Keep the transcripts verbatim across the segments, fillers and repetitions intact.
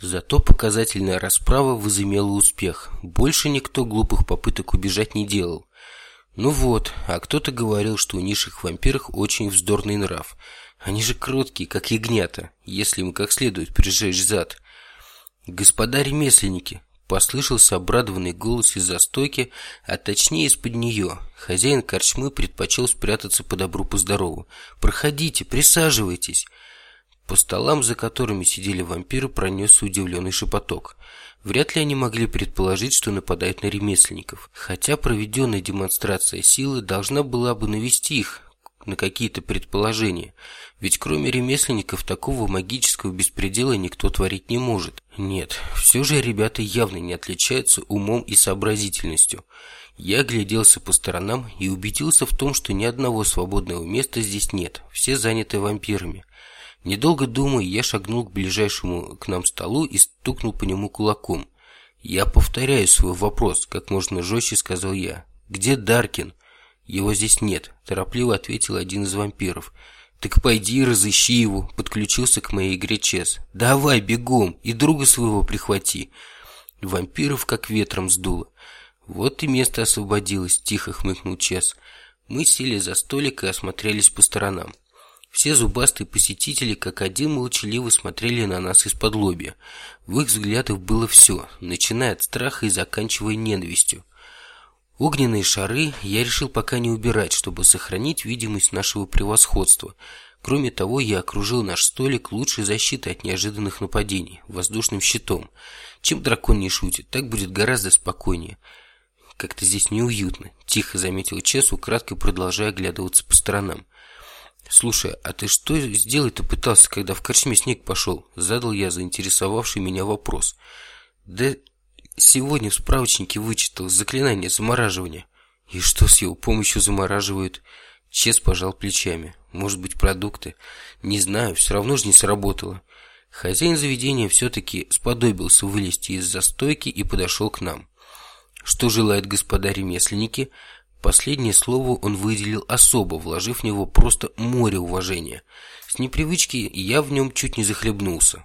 Зато показательная расправа возымела успех. Больше никто глупых попыток убежать не делал. Ну вот, а кто-то говорил, что у низших вампиров очень вздорный нрав. Они же кроткие, как ягнята, если им как следует прижечь зад. «Господа ремесленники!» — послышался обрадованный голос из-за стойки, а точнее из-под нее. Хозяин корчмы предпочел спрятаться по добру по здорову. «Проходите, присаживайтесь!» По столам, за которыми сидели вампиры, пронесся удивленный шепоток. Вряд ли они могли предположить, что нападают на ремесленников, хотя проведенная демонстрация силы должна была бы навести их на какие-то предположения, ведь кроме ремесленников такого магического беспредела никто творить не может. Нет, все же ребята явно не отличаются умом и сообразительностью. Я огляделся по сторонам и убедился в том, что ни одного свободного места здесь нет, все заняты вампирами. Недолго думая, я шагнул к ближайшему к нам столу и стукнул по нему кулаком. «Я повторяю свой вопрос», — как можно жестче сказал я. «Где Даркин?» «Его здесь нет», — торопливо ответил один из вампиров. «Так пойди и разыщи его», — подключился к моей игре Чес. «Давай, бегом, и друга своего прихвати». Вампиров как ветром сдуло. «Вот и место освободилось», — тихо хмыкнул Чес. Мы сели за столик и осмотрелись по сторонам. Все зубастые посетители как один молчаливо смотрели на нас из-под лобья. В их взглядах было все, начиная от страха и заканчивая ненавистью. Огненные шары я решил пока не убирать, чтобы сохранить видимость нашего превосходства. Кроме того, я окружил наш столик лучшей защитой от неожиданных нападений, воздушным щитом. Чем дракон не шутит, так будет гораздо спокойнее. «Как-то здесь неуютно», — тихо заметил Чес, украдкой продолжая оглядываться по сторонам. «Слушай, а ты что сделать-то пытался, когда в корчме снег пошел?» — задал я заинтересовавший меня вопрос. «Да сегодня в справочнике вычитал заклинание замораживания». «И что с его помощью замораживают?» Чес пожал плечами. «Может быть, продукты?» «Не знаю, все равно же не сработало». Хозяин заведения все-таки сподобился вылезти из-за стойки и подошел к нам. «Что желают господа ремесленники?» Последнее слово он выделил особо, вложив в него просто море уважения. С непривычки я в нем чуть не захлебнулся.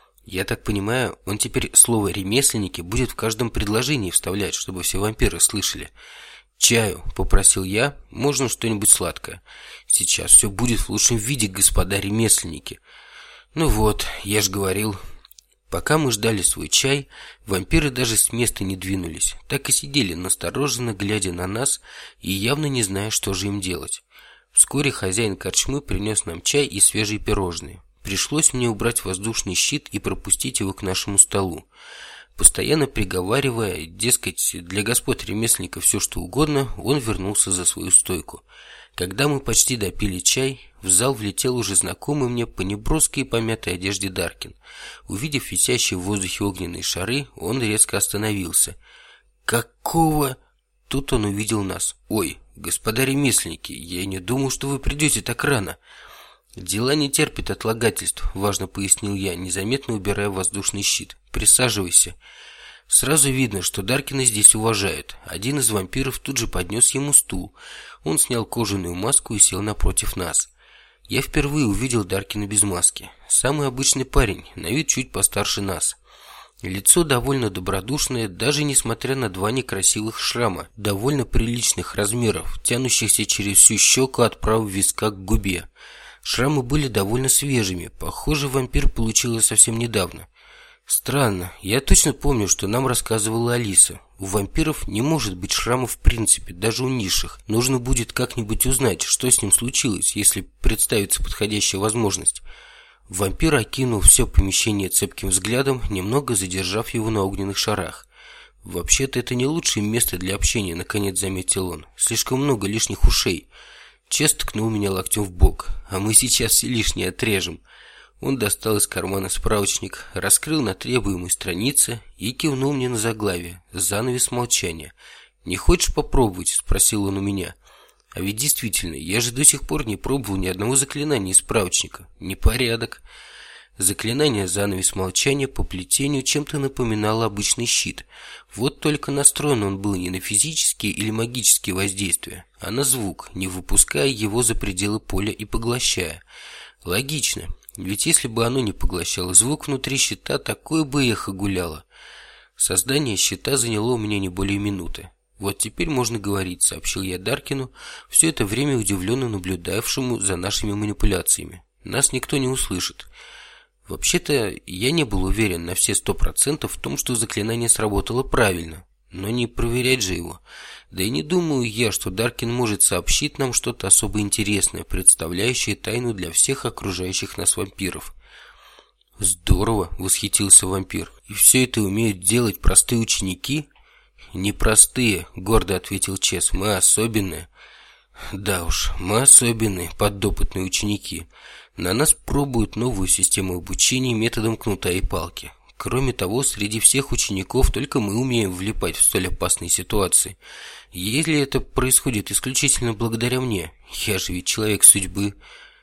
Я так понимаю, он теперь слово «ремесленники» будет в каждом предложении вставлять, чтобы все вампиры слышали. «Чаю», — попросил я, — «можно что-нибудь сладкое?» «Сейчас все будет в лучшем виде, господа ремесленники». «Ну вот, я ж говорил». Пока мы ждали свой чай, вампиры даже с места не двинулись, так и сидели настороженно, глядя на нас и явно не зная, что же им делать. Вскоре хозяин корчмы принес нам чай и свежие пирожные. Пришлось мне убрать воздушный щит и пропустить его к нашему столу. Постоянно приговаривая, дескать, для господ ремесленников все что угодно, он вернулся за свою стойку. Когда мы почти допили чай, в зал влетел уже знакомый мне по неброской и помятой одежде Даркин. Увидев висящие в воздухе огненные шары, он резко остановился. «Какого?» Тут он увидел нас. «Ой, господа ремесленники, я не думал, что вы придете так рано». «Дела не терпят отлагательств», — важно пояснил я, незаметно убирая воздушный щит. «Присаживайся». Сразу видно, что Даркина здесь уважают. Один из вампиров тут же поднес ему стул. Он снял кожаную маску и сел напротив нас. Я впервые увидел Даркина без маски. Самый обычный парень, на вид чуть постарше нас. Лицо довольно добродушное, даже несмотря на два некрасивых шрама, довольно приличных размеров, тянущихся через всю щеку от правого виска к губе. Шрамы были довольно свежими, похоже, вампир получил их совсем недавно. Странно, я точно помню, что нам рассказывала Алиса. У вампиров не может быть шрамов в принципе, даже у низших. Нужно будет как-нибудь узнать, что с ним случилось, если представится подходящая возможность. Вампир окинул все помещение цепким взглядом, немного задержав его на огненных шарах. «Вообще-то это не лучшее место для общения», — наконец заметил он. «Слишком много лишних ушей». Чес ткнул меня локтем в бок. «А мы сейчас все лишнее отрежем». Он достал из кармана справочник, раскрыл на требуемой странице и кивнул мне на заглавие «Занавес молчания». «Не хочешь попробовать?» – спросил он у меня. «А ведь действительно, я же до сих пор не пробовал ни одного заклинания из справочника. Непорядок». Заклинание «Занавес молчания» по плетению чем-то напоминало обычный щит. Вот только настроен он был не на физические или магические воздействия, а на звук, не выпуская его за пределы поля и поглощая. Логично. Ведь если бы оно не поглощало звук внутри щита, такое бы эхо гуляло. Создание щита заняло у меня не более минуты. «Вот теперь можно говорить», — сообщил я Даркину, все это время удивленно наблюдавшему за нашими манипуляциями. «Нас никто не услышит». Вообще-то, я не был уверен на все сто процентов в том, что заклинание сработало правильно, но не проверять же его. Да и не думаю я, что Даркин может сообщить нам что-то особо интересное, представляющее тайну для всех окружающих нас вампиров. «Здорово!» — восхитился вампир. «И все это умеют делать простые ученики?» «Непростые», — гордо ответил Чес. «Мы особенные». «Да уж, мы особенные, подопытные ученики. На нас пробуют новую систему обучения методом кнута и палки. Кроме того, среди всех учеников только мы умеем влипать в столь опасные ситуации. Если это происходит исключительно благодаря мне, я же ведь человек судьбы».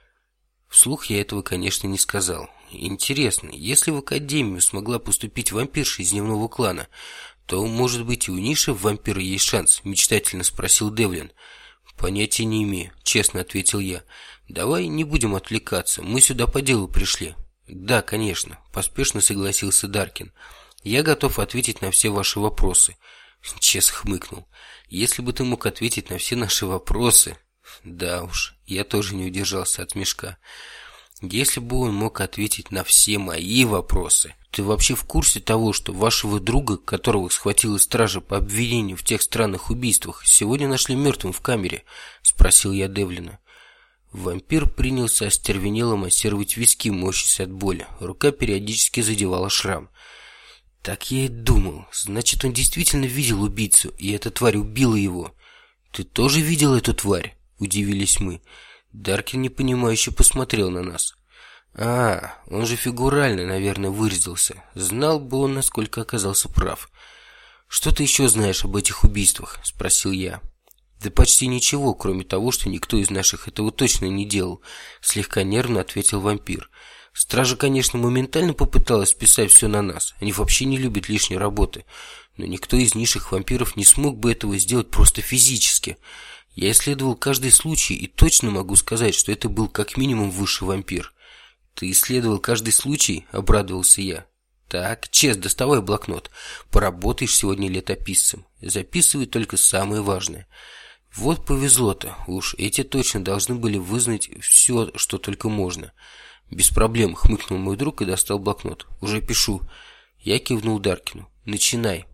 Вслух я этого, конечно, не сказал. «Интересно, если в академию смогла поступить вампирша из дневного клана, то, может быть, и у Ниши в вампира есть шанс?» — мечтательно спросил Девлин. «Понятия не имею», — честно ответил я. «Давай не будем отвлекаться, мы сюда по делу пришли». «Да, конечно», — поспешно согласился Даркин. «Я готов ответить на все ваши вопросы». Чес хмыкнул. «Если бы ты мог ответить на все наши вопросы...» Да уж, я тоже не удержался от смешка. «Если бы он мог ответить на все мои вопросы...» «Ты вообще в курсе того, что вашего друга, которого схватила стража по обвинению в тех странных убийствах, сегодня нашли мертвым в камере?» — спросил я Девлина. Вампир принялся остервенело массировать виски, морщась от боли. Рука периодически задевала шрам. «Так я и думал. Значит, он действительно видел убийцу, и эта тварь убила его». «Ты тоже видел эту тварь?» — удивились мы. Даркин непонимающе посмотрел на нас. «А, он же фигурально, наверное, выразился. Знал бы он, насколько оказался прав». «Что ты еще знаешь об этих убийствах?» — спросил я. «Да почти ничего, кроме того, что никто из наших этого точно не делал», — слегка нервно ответил вампир. «Стража, конечно, моментально попыталась списать все на нас. Они вообще не любят лишней работы. Но никто из низших вампиров не смог бы этого сделать просто физически. Я исследовал каждый случай и точно могу сказать, что это был как минимум высший вампир». «Ты исследовал каждый случай?» — обрадовался я. «Так, Чес, доставай блокнот. Поработаешь сегодня летописцем. Записывай только самое важное». «Вот повезло-то. Уж эти точно должны были вызнать все, что только можно». «Без проблем», — хмыкнул мой друг и достал блокнот. «Уже пишу». Я кивнул Даркину. «Начинай».